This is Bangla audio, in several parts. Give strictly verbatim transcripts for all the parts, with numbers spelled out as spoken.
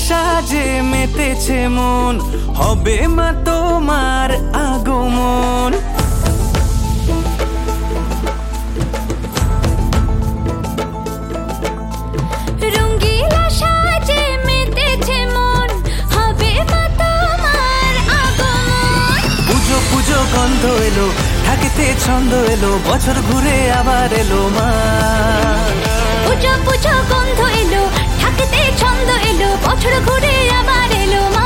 সাজে মেতেছে মন, হবে মা তোমার আগমন। রঙ্গিলা সাজে মেতেছে মন, হবে মা তোমার আগমন। পুজো পুজো গন্ধ এলো, ঢাকেতে ছন্দ এলো, বছর ঘুরে আবার এলো মা। পুজো পুজো গন্ধ এলো, ঢাকেতে ছন্দ এলো, বছর ঘুরে আবার এলো মা।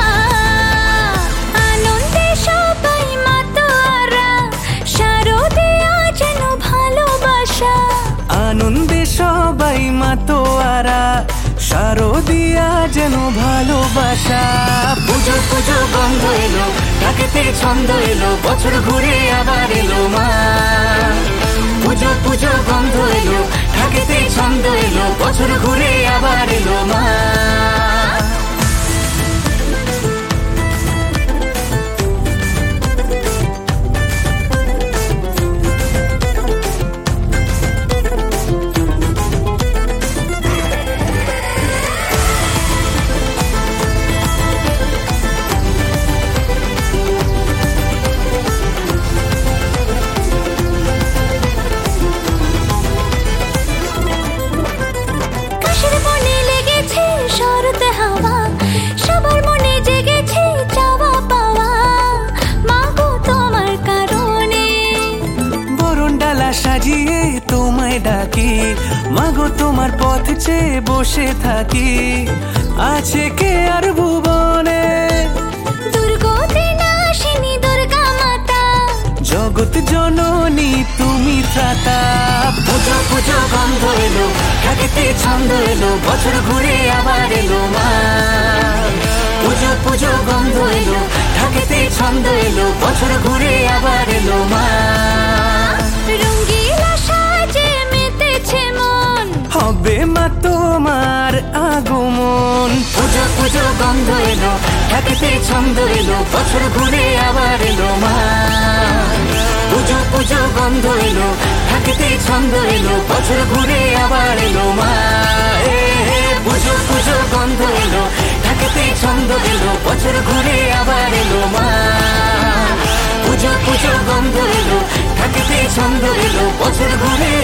আনন্দে সবাই মাতোয়ারা, শারদিয়া যেন ভালোবাসা। আনন্দে সবাই মাতোয়ারা, শারদিয়া যেন ভালোবাসা। পুজো পুজো গন্ধ এলো, ঢাকেতে ছন্দ এলো, বছর ঘুরে আবার এলো মা। পুজো পুজো গন্ধ এলো, ঢাকেতে ছন্দ এলো, বছর ঘুরে আবার এলো মা। সবার মনে জেগেছে চাওয়া পাওয়া, মাগো তোমার কারণে। বরণ ডালা সাজিয়ে তোমায় ডাকি, মাগো তোমার পথ চেয়ে বসে থাকি। আছে কে আর ভুবনে, দুর্গতি নাশিনী দুর্গা মাতা, জগৎ জননী তুমি ত্রাতা। পুজো পুজো গন্ধ এলো, ঢাকেতে ছন্দ এলো, বছর ঘুরে আবার এলো মা। পুজো পুজো গন্ধ এলো, ঢাকেতে ছন্দ এলো, বছর ঘুরে আবার এলো মা। রঙ্গিলা সাজে মেতেছে মন, হবে মা তোমার আগমন। পুজো পুজো গন্ধ এলো, ঢাকেতে ছন্দ এলো, বছর ঘুরে আবার এলো মা। পুজো পুজো গন্ধ এলো, ঢাকেতে ছন্দ এলো, বছর ঘুরে আবার এলো মা। পুজো পুজো গন্ধ এলো, ঢাকেতে ছন্দ এলো, বছর ঘুরে আবার এলো মা। পুজো পুজো গন্ধ এলো, ঢাকেতে ছন্দ এলো, বছর ঘুরে